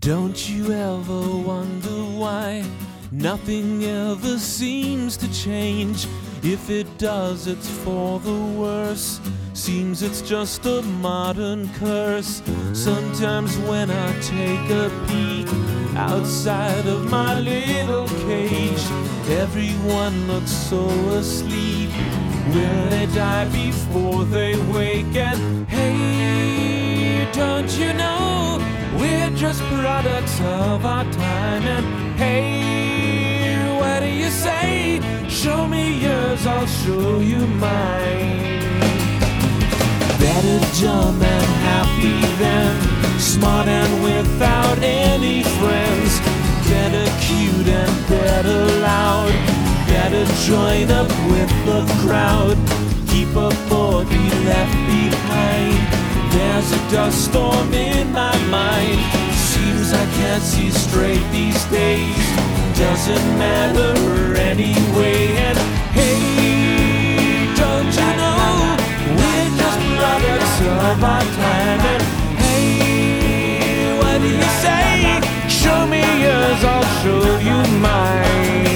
Don't you ever wonder why nothing ever seems to change? If it does, it's for the worse. Seems it's just a modern curse. Sometimes when I take a peek outside of my little cage, everyone looks so asleep. Will they die before they wake? And hey, don't you know we're just products of our time? And hey, what do you say? Show me yours, I'll show you mine. Better dumb and happy than smart and without any friends. Better cute and better loud. Better join up with the crowd. Keep up or be left behind. There's a dust storm in my mind. Seems I can't see straight these days. Doesn't matter anyway. And hey, don't you know we're just products of our time? And hey, what do you say? Show me yours, I'll show you mine.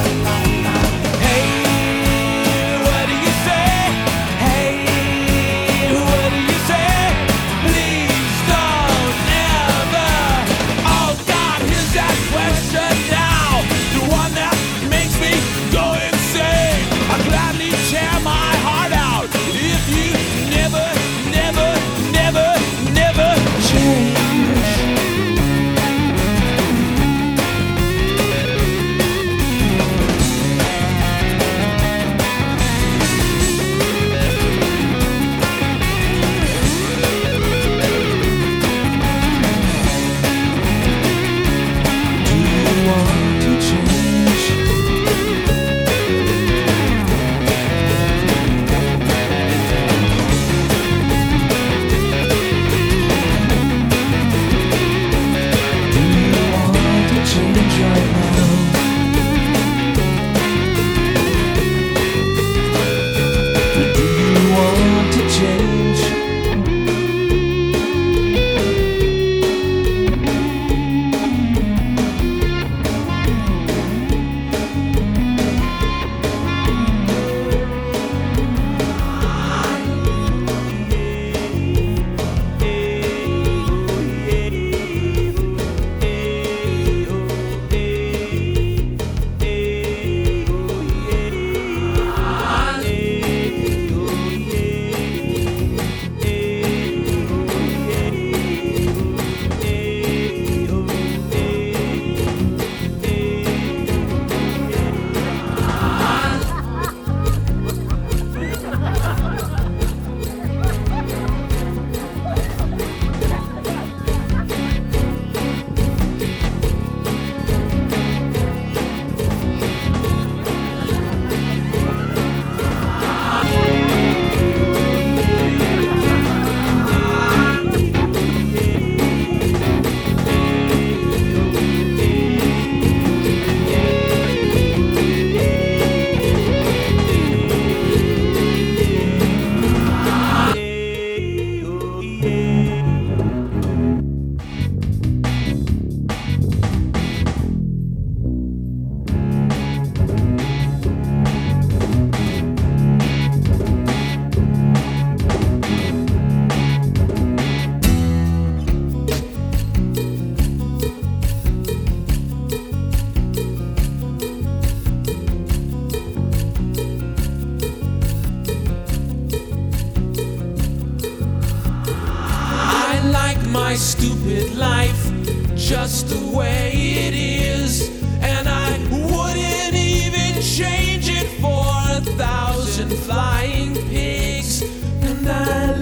My stupid life just the way it is, and I wouldn't even change it for 1,000 flying pigs. And I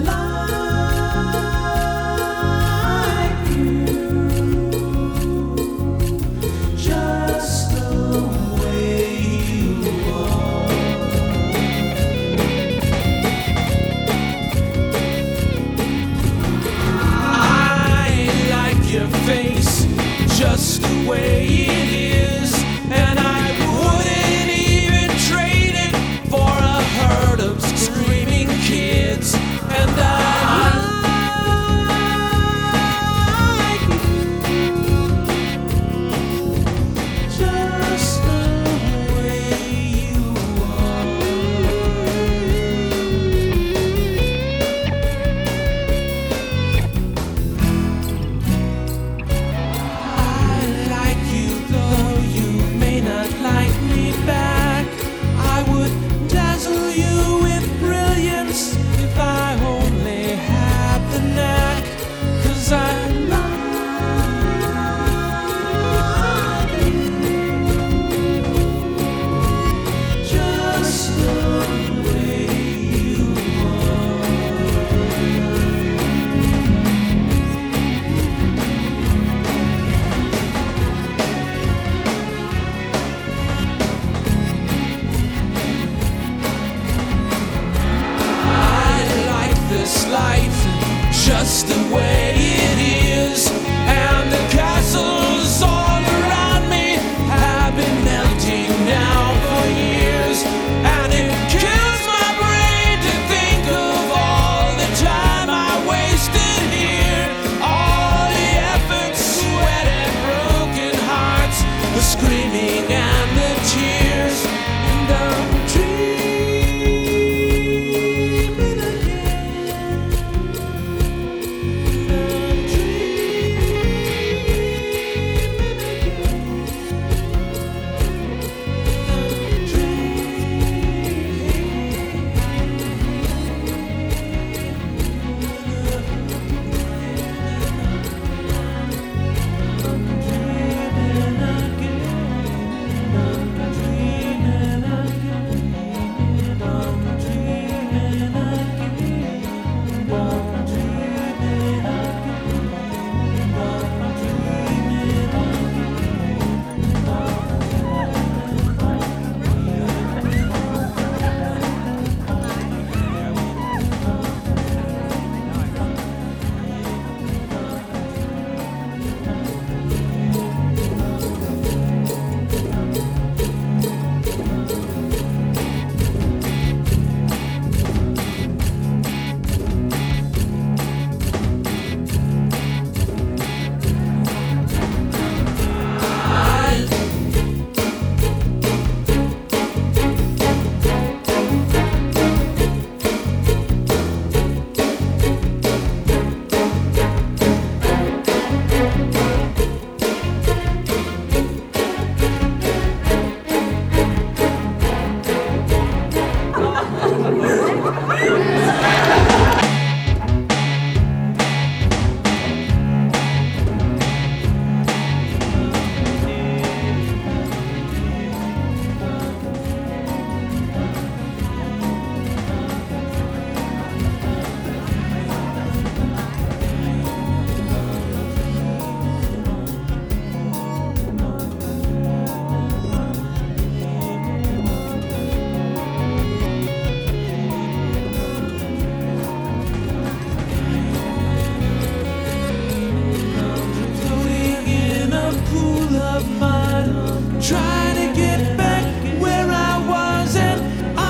like you just the way you are. Your face just the way it is, and I wouldn't even trade it for a herd of screaming kids. And I like you of mine, trying to get back where I was, and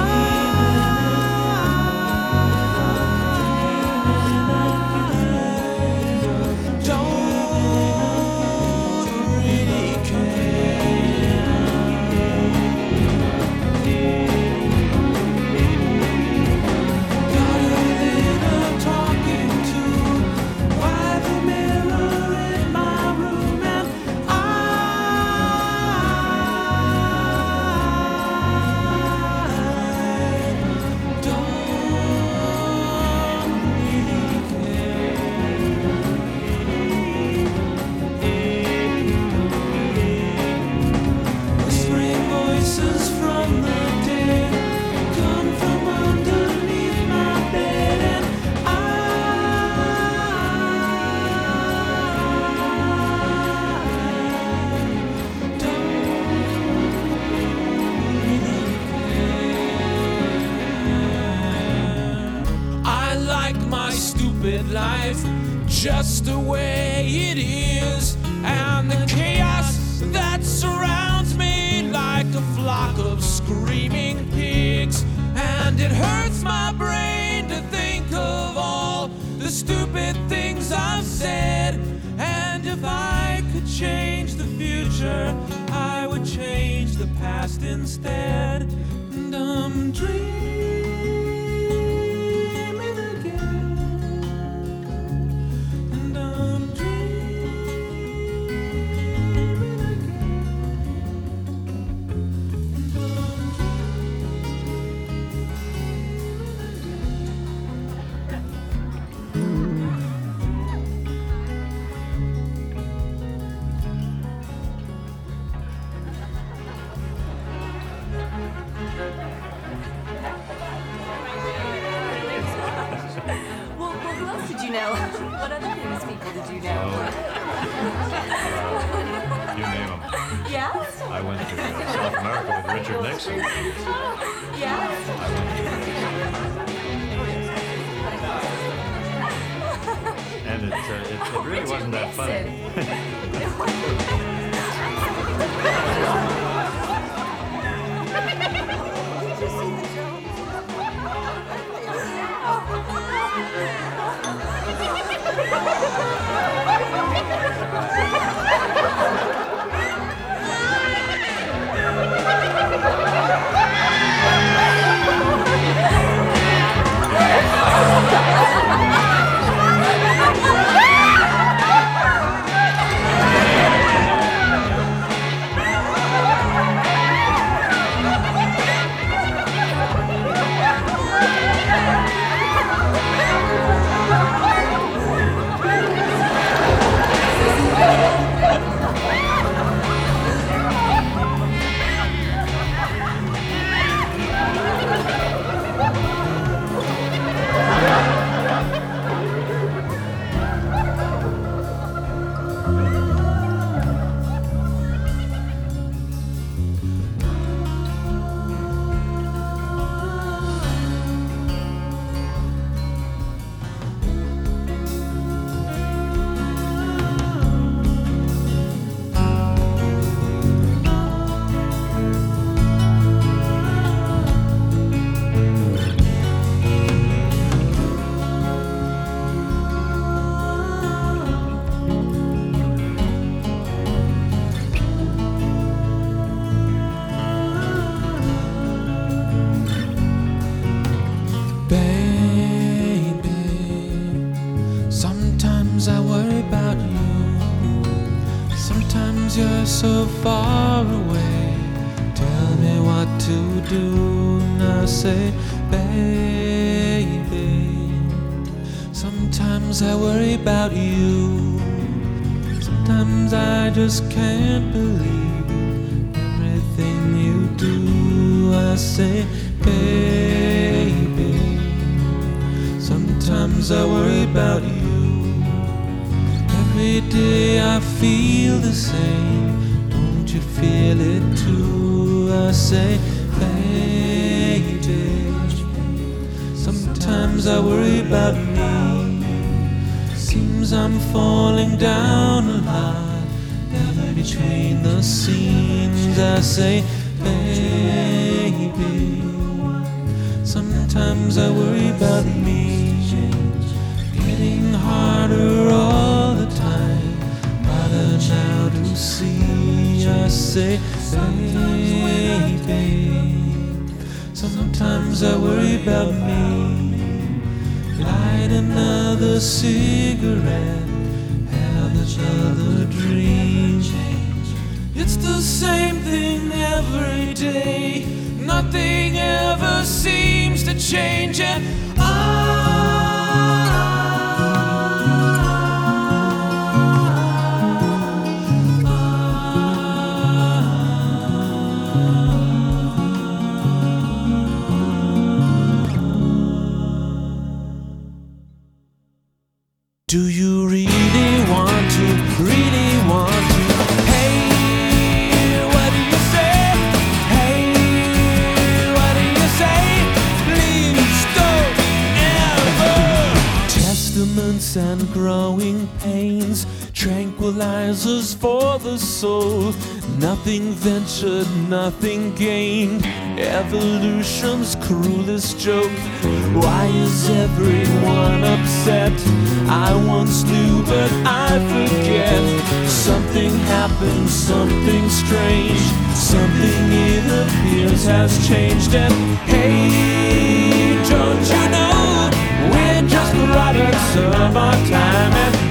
life just the way it is, and the chaos that surrounds me like a flock of screaming pigs. And it hurts my brain to think of all the stupid things I've said. And if I could change the future, I would change the past instead. And I'm dreaming What other famous people did you know? You name them. Yes? I went to South America with Richard Nixon. Yes? And it really wasn't that funny. You're so far away. Tell me what to do. And I say, baby. Sometimes I worry about you. Sometimes I just can't believe everything you do. I say, baby. Sometimes I worry about you. Every day I feel the same. Don't you feel it too? I say, baby. Sometimes I worry about me. Seems I'm falling down a lot, never between the I say, baby. Sometimes I worry about me, getting harder all the time, harder now to see. I say, baby. Sometimes I worry about me. Light another cigarette, have another dream. It's the same thing every day. Nothing ever seems to change, and do you really want to, really want to? Hey, what do you say? Hey, what do you say? Please don't ever. Testaments and growing pains, tranquilizers for the soul. Nothing ventured, nothing gained, evolution's cruelest joke. Why is everyone upset? I once knew, but I forget. Something happened, something strange, something it appears has changed. And hey, don't you know, we're just products of our time, and